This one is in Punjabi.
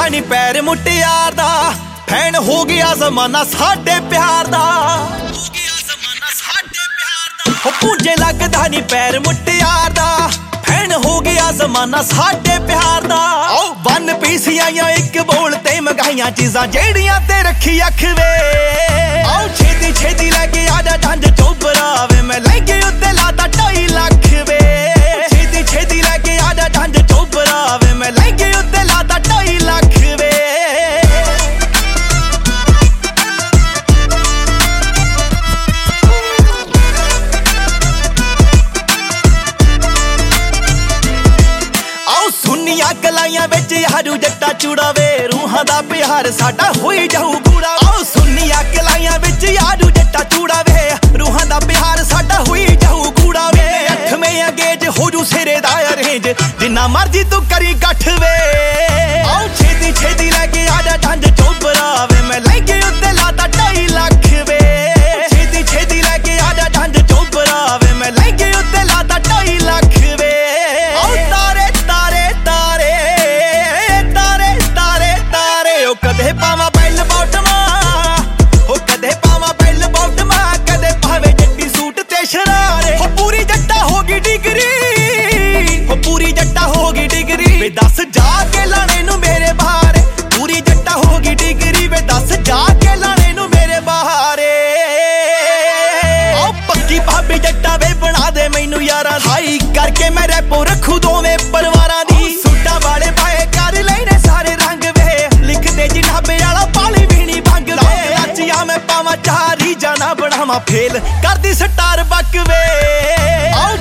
ਲੱਗਦਾ ਨੀ ਪੈਰ ਮੁਟਿਆਰ ਦਾ ਫੈਨ ਹੋ ਗਿਆ ਜ਼ਮਾਨਾ ਸਾਡੇ ਪਿਆਰ ਦਾ ਹੋ ਪੂੰਝੇ ਲੱਗਦਾ ਨੀ ਪੈਰ ਮੁਟਿਆਰ ਦਾ ਫੈਨ ਹੋ ਗਿਆ ਜ਼ਮਾਨਾ ਸਾਡੇ ਪਿਆਰ ਦਾ ਵਨ ਪੀਸ ਆਈਆਂ ਇੱਕ ਬੋਲ ਤੇ ਮਗਾਈਆਂ ਚੀਜ਼ਾਂ ਜਿਹੜੀਆਂ ਤੇ ਰੱਖੀ ਅੱਖ ਵੇ ਆਓ ਛੇਤੀ ਛੇਤੀ ਲੈ ਕੇ ਆ ਜਾ ਢੰਡ ਚੋਬਰਾ ਵੇ ਮੈਂ ਲਹਿੰਗੇ ਉੱਤੇ ਲਾਤਾ 2.5 ਲੱਖ ਵੇ ਛੇਤੀ ਛੇਤੀ ਲੈ ਕੇ ਆ ਜਾ ਢੰਡ ਚੋਬਰਾ ਵੇ ਮੈਂ ਲਹਿੰਗੇ ਉੱਤੇ ਲਾਤਾ 2.5 ਲੱਖ ਵੇ ਕਲਾਈਆਂ ਵਿੱਚ ਯਾਰੂ ਜੱਟਾ ਚੂੜਾ ਵੇ ਰੂਹਾਂ ਦਾ ਪਿਆਰ ਸਾਡਾ ਹੋਈ ਜਾਊ ਗੂੜਾ ਆਓ ਸੁੰਨੀਆਂ ਕਲਾਈਆਂ ਵਿੱਚ ਯਾਰੂ ਜੱਟਾ ਚੂੜਾ ਵੇ ਰੂਹਾਂ ਦਾ ਪਿਆਰ ਸਾਡਾ ਹੋਈ ਜਾਊ ਗੂੜਾ ਵੇ ਅੱਠਵੇਂ ਅੰਗੇਜ ਹੋ ਜੂ ਸਿਰੇ ਦਾ ਅਰੇਂਜ ਜਿੰਨਾ ਮਰਜੀ ਤੂੰ ਕਰੀ ਗੱਠ ਵੇ ਆਓ ਛੇਤੀ ਛੇਤੀ ਲੈ ਕੇ ਆ ਜਾ ਢੰਡ ਚੋਬਰਾ ਵੇ ਮੈਂ ਲਹਿੰਗੇ ਉੱਤੇ ਲਾਤਾ 2.5 ਲੱਖ ਵੇ ਛੇਤੀ ਛੇਤੀ ਲੈ ਕੇ ਆ ਜਾ ਢੰਡ ਚੋਬਰਾ ਵੇ ਮੈਂ ਲਹਿੰਗੇ ਉੱਤੇ ਲਾਤਾ 2.5 ਲੱਖ ਵੇ ਆਓ ਤਾਰੇ ਤਾਰੇ ਤਾਰੇ ਉਹ ਕਦੇ ਪਾਵਾਂ ਬੈਲ ਬਾਟਮਾਂ ਉਹ ਕਦੇ ਪਾਵਾਂ ਬੈਲ ਬਾਟਮਾਂ ਕਦੇ ਭਾਵੇਂ ਜੱਟੀ ਸੂਟ ਤੇ ਸ਼ਰਾਰੇ ਉਹ ਪੂਰੀ ਜੱਟਾ ਹੋ ਗਈ ਡਿਗਰੀ ਉਹ ਪੂਰੀ ਜੱਟਾ ਹੋ ਗਈ ਡਿਗਰੀ ਵੇ ਦੱਸ ਜਾ ਕੇ ਲਾਣੇ ਨੂੰ ਮੇਰੇ ਬਾਹਰ ਪੂਰੀ ਜੱਟਾ ਹੋ ਗਈ ਡਿਗਰੀ ਵੇ ਦੱਸ ਜਾ ਕੇ ਲਾਣੇ ਨੂੰ ਮੇਰੇ ਬਾਹਰ ਉਹ ਪੱਕੀ ਭਾਬੀ ਜੱਟਾ ਵੇ ਬਣਾ ਦੇ ਮੈਨੂੰ ਯਾਰਾਂ ਹਾਈ ਕਰਕੇ ਮੈਂ ਰੈਪੋ ਰੱਖੂ ਦੋਵੇਂ ਪਰਿਵਾਰਾਂ ਦੀ ਸੂਟਾਂ ਵਾਲੇ ਪਾਏ ਕਰ ਲੈਣੇ ਸਾਰੇ ਰੰਗ ਲਿਖਦੇ ਜਿਨਾਬੇ ਵਾਲਾ ਪਾਲੀ ਵੀ ਨੀ ਭੰਗ ਵੇ ਨੱਚਿਆ ਮੈਂ ਪਾਵਾਂ ਚਾਰੀ ਜਾਣਾ ਬਣਾਵਾਂ ਫੇਲ ਕਰਦੀ ਸਟਾਰ ਬੱਕ ਵੇ ਆਓ